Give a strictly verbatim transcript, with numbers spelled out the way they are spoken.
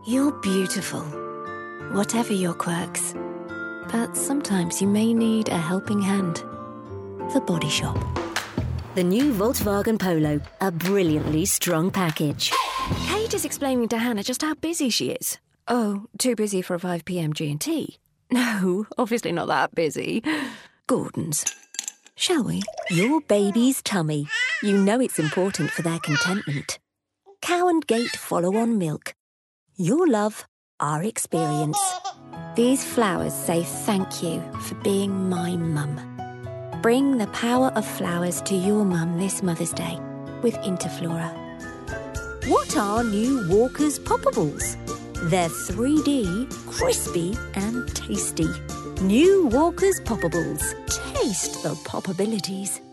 You're beautiful, whatever your quirks. But sometimes you may need a helping hand. The Body Shop. The new Volkswagen Polo, a brilliantly strong package. Kate is explaining to Hannah just how busy she is. Oh, too busy for a five p m G and T? No, obviously not that busy. Gordon's. Shall we? Your baby's tummy. You know it's important for their contentment. Cow and Gate follow-on milk. Your love, our experience. These flowers say thank you for being my mum. Bring the power of flowers to your mum this Mother's Day with Interflora. What are new Walker's Poppables? They're three D, crispy and tasty. New Walker's Poppables. Taste the poppabilities.